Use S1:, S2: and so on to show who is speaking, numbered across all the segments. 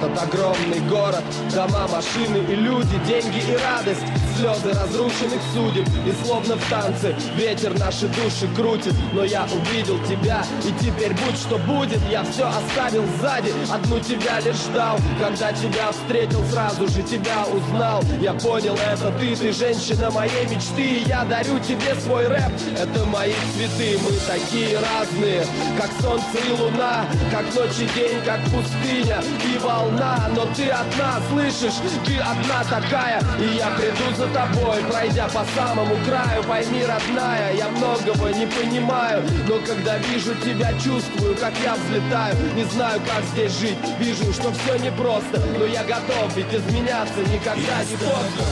S1: этот огромный город. Дома, машины и люди, деньги и радость, слезы разрушенных судеб. И словно в танце ветер наши души крутит. Но я увидел тебя, и теперь будь что будет. Я все оставил сзади, одну тебя лишь ждал. Когда тебя встретил, сразу же тебя узнал. Я понял, это ты женщина моей мечты. И я дарю тебе свой рэп, это мои цветы. Мы такие разные, как солнце и луна, как ночь и день, как пустыня и волна. Но ты одна, слышишь, ты одна такая. И я приду за тобой, пройдя по самому краю. Пойми, родная, я многого не понимаю, но когда вижу тебя, чувствую, как я взлетаю. Не знаю, как здесь жить, вижу, что все непросто, но я готов, ведь изменяться никогда не поздно.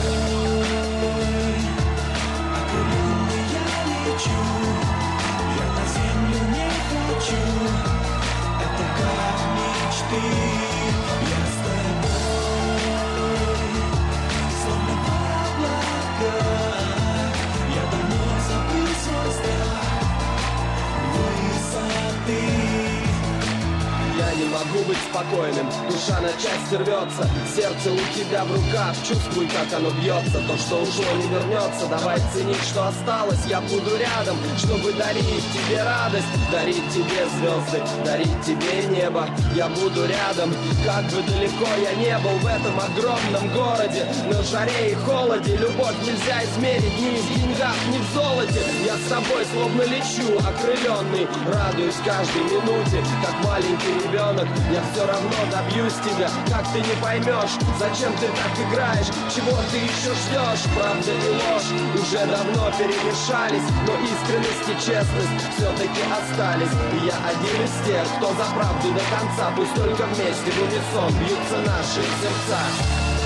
S2: Я на землю не хочу, это как мечты. Я с тобой, словно облака. Я давно забыл свой страх высоты.
S1: Я не могу быть спокойным, душа на части рвется. Сердце у тебя в руках, чувствуй, как оно бьется. То, что ушло, не вернется, давай ценить, что осталось. Я буду рядом, чтобы дарить тебе радость, дарить тебе звезды, дарить тебе небо. Я буду рядом, как бы далеко я не был в этом огромном городе. На жаре и холоде любовь нельзя измерить ни в деньгах, ни в золоте. Я с тобой словно лечу, окрыленный, радуюсь каждой минуте, как маленький ребенок. Я все равно добьюсь тебя, как ты не поймешь, зачем ты так играешь, чего ты еще ждешь. Правда и ложь уже давно перемешались, но искренность и честность все-таки остались. И я один из тех, кто за правду до конца. Пусть только вместе в унисон бьются наши сердца.